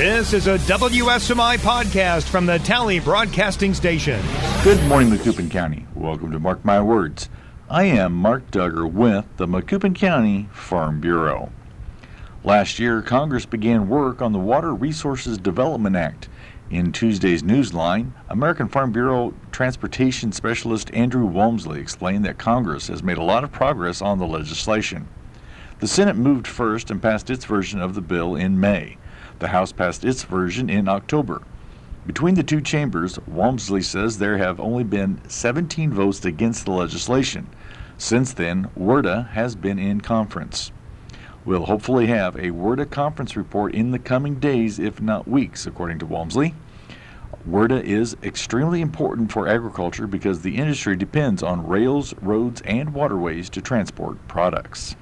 This is a WSMI podcast from the Tally Broadcasting Station. Good morning, Macoupin County. Welcome to Mark My Words. I am Mark Duggar with the Macoupin County Farm Bureau. Last year, Congress began work on the Water Resources Development Act. In Tuesday's Newsline, American Farm Bureau Transportation Specialist Andrew Walmsley explained that Congress has made a lot of progress on the legislation. The Senate moved first and passed its version of the bill in May. The House passed its version in October. Between the two chambers, Walmsley says there have only been 17 votes against the legislation. Since then, WRDA has been in conference. We'll hopefully have a WRDA conference report in the coming days, if not weeks, according to Walmsley. WRDA is extremely important for agriculture because the industry depends on rails, roads, and waterways to transport products.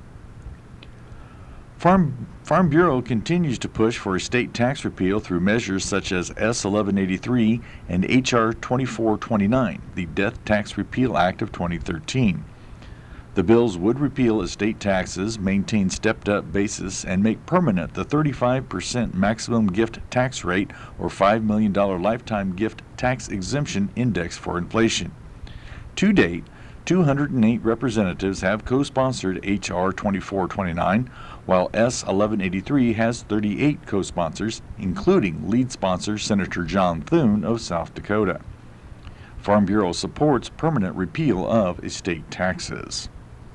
Farm Bureau continues to push for a state tax repeal through measures such as S 1183 and H.R. 2429, the Death Tax Repeal Act of 2013. The bills would repeal estate taxes, maintain stepped-up basis, and make permanent the 35% maximum gift tax rate or $5 million lifetime gift tax exemption index for inflation. To date, 208 representatives have co-sponsored H.R. 2429, while S. 1183 has 38 co-sponsors, including lead sponsor Senator John Thune of South Dakota. Farm Bureau supports permanent repeal of estate taxes.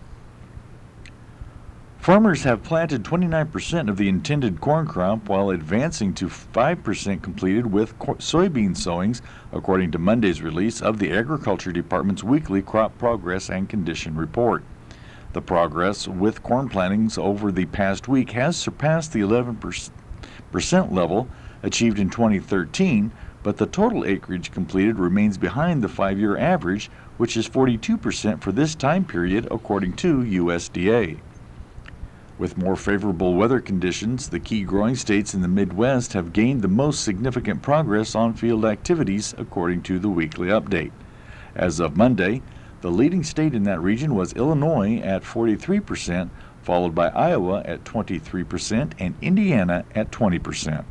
Farmers have planted 29% of the intended corn crop while advancing to 5% completed with soybean sowings, according to Monday's release of the Agriculture Department's weekly crop progress and condition report. The progress with corn plantings over the past week has surpassed the 11% level achieved in 2013, but the total acreage completed remains behind the 5-year average, which is 42% for this time period, according to USDA. With more favorable weather conditions, the key growing states in the Midwest have gained the most significant progress on field activities, according to the weekly update. As of Monday, the leading state in that region was Illinois at 43%, followed by Iowa at 23% and Indiana at 20%.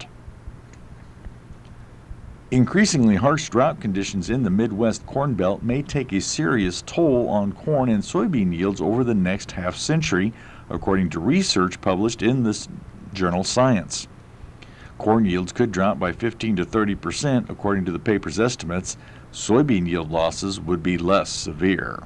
Increasingly harsh drought conditions in the Midwest Corn Belt may take a serious toll on corn and soybean yields over the next half-century, according to research published in this journal Science. Corn yields could drop by 15 to 30%, according to the paper's estimates. Soybean yield losses would be less severe.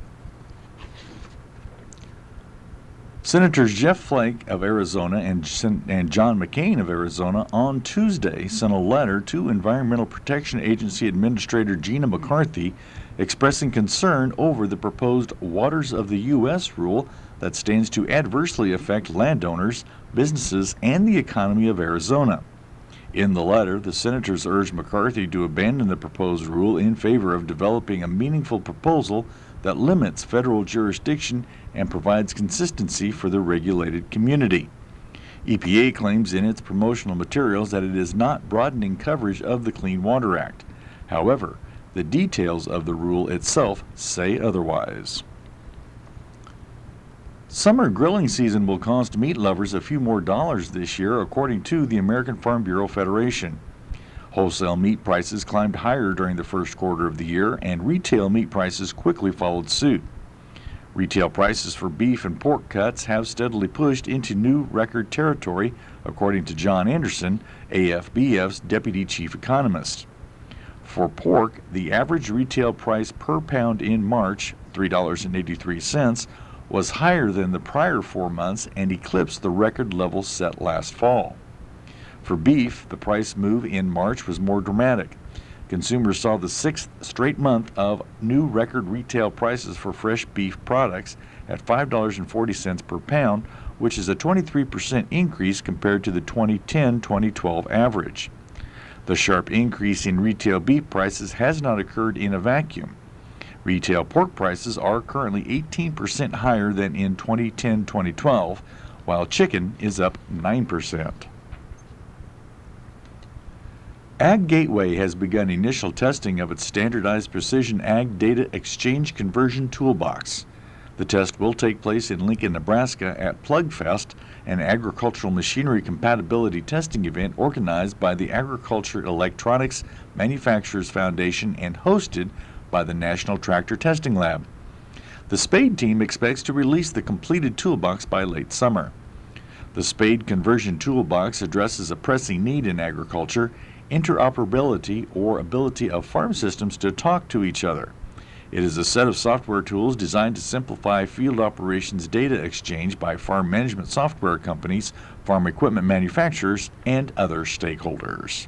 Senators Jeff Flake of Arizona and John McCain of Arizona on Tuesday sent a letter to Environmental Protection Agency Administrator Gina McCarthy expressing concern over the proposed Waters of the U.S. rule that stands to adversely affect landowners, businesses, and the economy of Arizona. In the letter, the senators urged McCarthy to abandon the proposed rule in favor of developing a meaningful proposal that limits federal jurisdiction and provides consistency for the regulated community. EPA claims in its promotional materials that it is not broadening coverage of the Clean Water Act. However, the details of the rule itself say otherwise. Summer grilling season will cost meat lovers a few more dollars this year, according to the American Farm Bureau Federation. Wholesale meat prices climbed higher during the first quarter of the year, and retail meat prices quickly followed suit. Retail prices for beef and pork cuts have steadily pushed into new record territory, according to John Anderson, AFBF's deputy chief economist. For pork, the average retail price per pound in March, $3.83, was higher than the prior 4 months and eclipsed the record level set last fall. For beef, the price move in March was more dramatic. Consumers saw the 6th straight month of new record retail prices for fresh beef products at $5.40 per pound, which is a 23% increase compared to the 2010-2012 average. The sharp increase in retail beef prices has not occurred in a vacuum. Retail pork prices are currently 18% higher than in 2010-2012, while chicken is up 9%. Ag Gateway has begun initial testing of its standardized Precision Ag Data Exchange Conversion Toolbox. The test will take place in Lincoln, Nebraska at PlugFest, an agricultural machinery compatibility testing event organized by the Agriculture Electronics Manufacturers Foundation and hosted by the National Tractor Testing Lab. The Spade team expects to release the completed toolbox by late summer. The Spade Conversion Toolbox addresses a pressing need in agriculture, interoperability or ability of farm systems to talk to each other. It is a set of software tools designed to simplify field operations data exchange by farm management software companies, farm equipment manufacturers, and other stakeholders.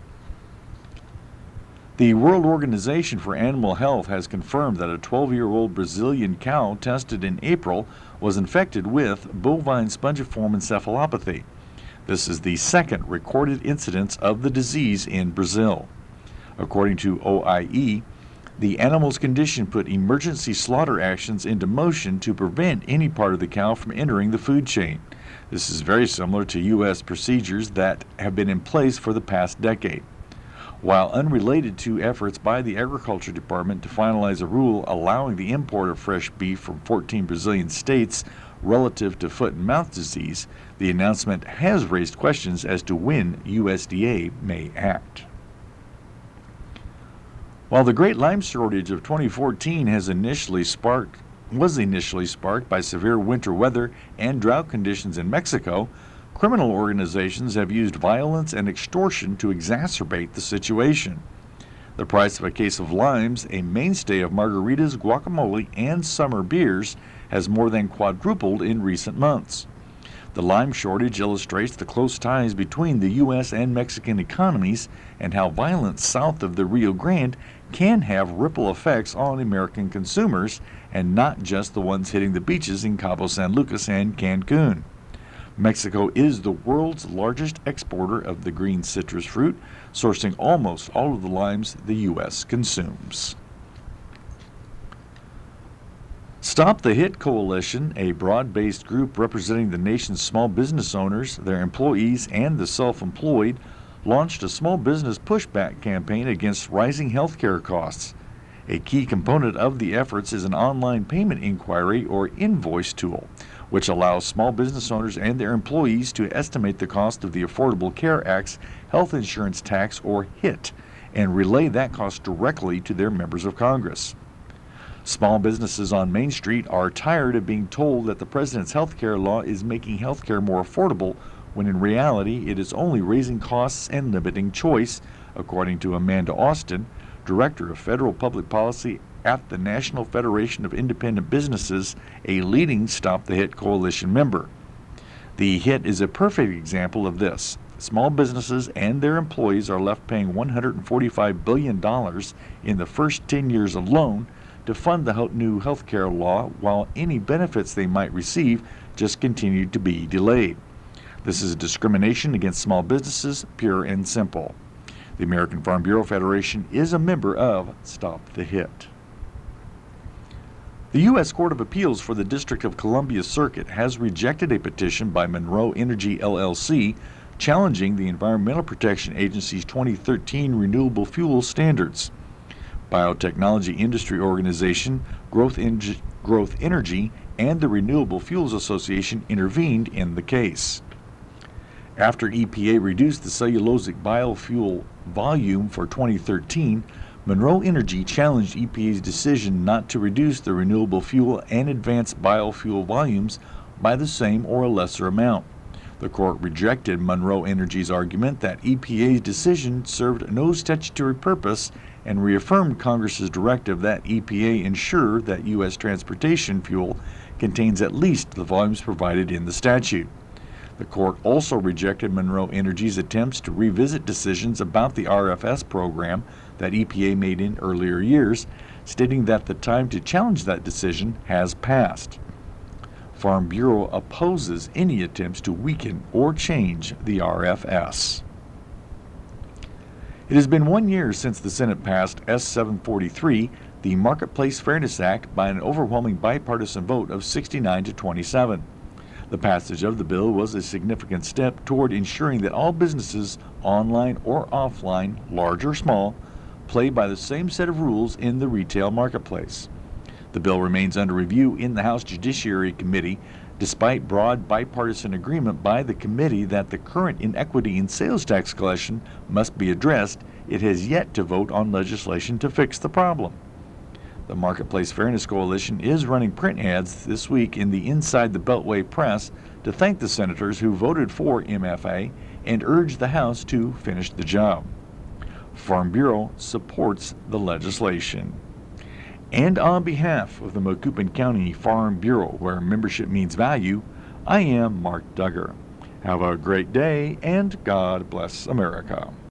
The World Organization for Animal Health has confirmed that a 12-year-old Brazilian cow tested in April was infected with bovine spongiform encephalopathy. This is the second recorded incidence of the disease in Brazil. According to OIE, the animal's condition put emergency slaughter actions into motion to prevent any part of the cow from entering the food chain. This is very similar to U.S. procedures that have been in place for the past decade. While unrelated to efforts by the Agriculture Department to finalize a rule allowing the import of fresh beef from 14 Brazilian states relative to foot and mouth disease, the announcement has raised questions as to when USDA may act. While the Great Lyme shortage of 2014 was initially sparked by severe winter weather and drought conditions in Mexico, criminal organizations have used violence and extortion to exacerbate the situation. The price of a case of limes, a mainstay of margaritas, guacamole, and summer beers, has more than quadrupled in recent months. The lime shortage illustrates the close ties between the U.S. and Mexican economies and how violence south of the Rio Grande can have ripple effects on American consumers and not just the ones hitting the beaches in Cabo San Lucas and Cancun. Mexico is the world's largest exporter of the green citrus fruit, sourcing almost all of the limes the U.S. consumes. Stop the Hit Coalition, a broad-based group representing the nation's small business owners, their employees, and the self-employed, launched a small business pushback campaign against rising healthcare costs. A key component of the efforts is an online payment inquiry or invoice tool, which allows small business owners and their employees to estimate the cost of the Affordable Care Act's health insurance tax, or HIT, and relay that cost directly to their members of Congress. Small businesses on Main Street are tired of being told that the president's health care law is making health care more affordable, when in reality it is only raising costs and limiting choice, according to Amanda Austin, Director of Federal Public Policy at the National Federation of Independent Businesses, a leading Stop the Hit Coalition member. The HIT is a perfect example of this. Small businesses and their employees are left paying $145 billion in the first 10 years alone to fund the new health care law, while any benefits they might receive just continue to be delayed. This is discrimination against small businesses, pure and simple. The American Farm Bureau Federation is a member of Stop the Hit. The U.S. Court of Appeals for the District of Columbia Circuit has rejected a petition by Monroe Energy, LLC, challenging the Environmental Protection Agency's 2013 renewable fuel standards. Biotechnology Industry Organization, Growth Energy, and the Renewable Fuels Association intervened in the case. After EPA reduced the cellulosic biofuel volume for 2013, Monroe Energy challenged EPA's decision not to reduce the renewable fuel and advanced biofuel volumes by the same or a lesser amount. The court rejected Monroe Energy's argument that EPA's decision served no statutory purpose and reaffirmed Congress's directive that EPA ensure that U.S. transportation fuel contains at least the volumes provided in the statute. The court also rejected Monroe Energy's attempts to revisit decisions about the RFS program that EPA made in earlier years, stating that the time to challenge that decision has passed. Farm Bureau opposes any attempts to weaken or change the RFS. It has been 1 year since the Senate passed S-743, the Marketplace Fairness Act, by an overwhelming bipartisan vote of 69 to 27. The passage of the bill was a significant step toward ensuring that all businesses, online or offline, large or small, play by the same set of rules in the retail marketplace. The bill remains under review in the House Judiciary Committee, despite broad bipartisan agreement by the committee that the current inequity in sales tax collection must be addressed. It has yet to vote on legislation to fix the problem. The Marketplace Fairness Coalition is running print ads this week in the Inside the Beltway press to thank the senators who voted for MFA and urge the House to finish the job. Farm Bureau supports the legislation. And on behalf of the Macoupin County Farm Bureau, where membership means value, I am Mark Duggar. Have a great day, and God bless America.